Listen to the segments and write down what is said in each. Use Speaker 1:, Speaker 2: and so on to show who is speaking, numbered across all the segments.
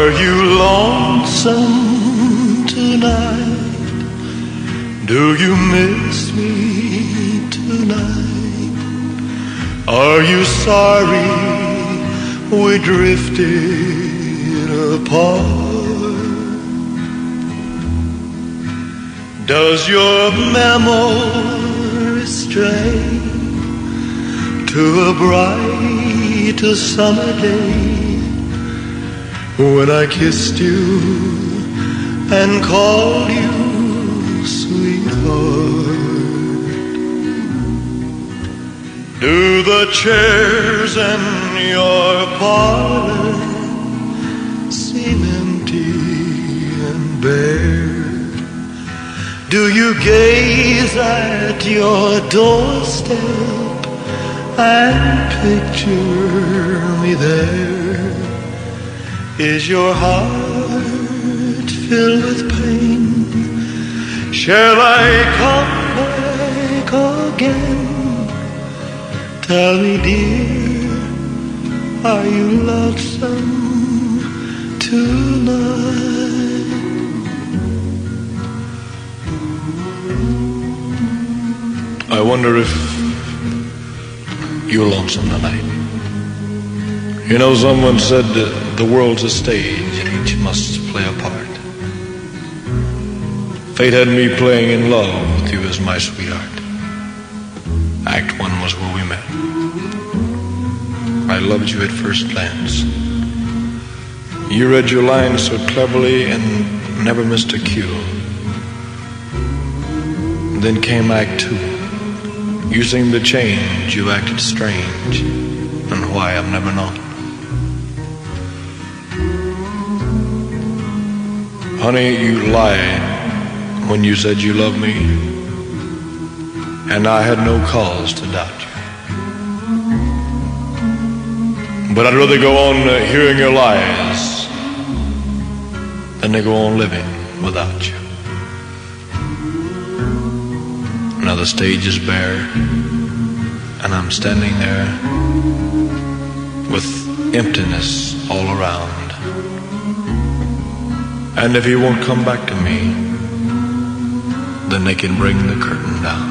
Speaker 1: Are you lonesome tonight? Do you miss me tonight? Are you sorry we drifted apart? Does your memory stray to a bright summer day when I kissed you and called you sweetheart? Do the chairs in your parlor seem empty and bare? Do you gaze at your doorstep and picture me there? Is your heart filled with pain? Shall I come back again? Tell me, dear, are you lonesome tonight? I wonder if you're lonesome tonight. You know, someone said the world's a stage and each must play a part. Fate had me playing in love with you as my sweetheart. Act one was where we met. I loved you at first glance. You read your lines so cleverly and never missed a cue. Then came act two. You seemed to change, you acted strange, and why I've never known. Honey, you lied when you said you loved me, and I had no cause to doubt you. But I'd rather go on hearing your lies than to go on living without you. Now the stage is bare, and I'm standing there with emptiness all around. And if you won't come back to me, then they can bring the curtain down.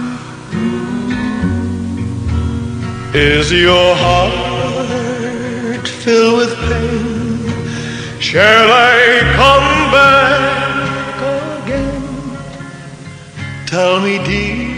Speaker 1: Is your heart filled with pain? Shall I come back again? Tell me, dear,